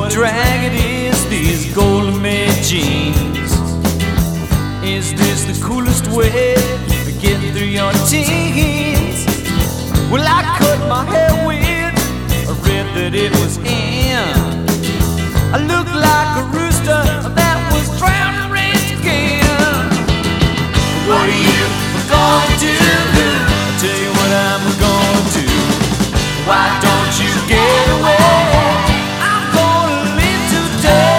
a drag it is, these golden made jeans. Is this the coolest way to get through your teens? Well, I cut my hair with a red that it was in. I look like a rooster that was drowned and raised again. What are you gonna do? I'll tell you what I'm gonna do. Why don't you get away? I'm gonna live today.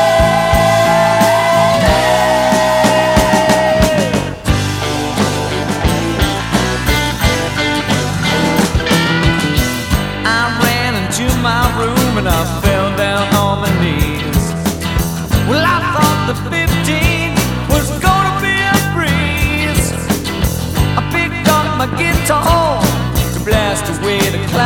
I ran into my room and I fell down on my knees. Well, I thought the 15 was gonna be a breeze. I picked up my guitar to blast away the clouds.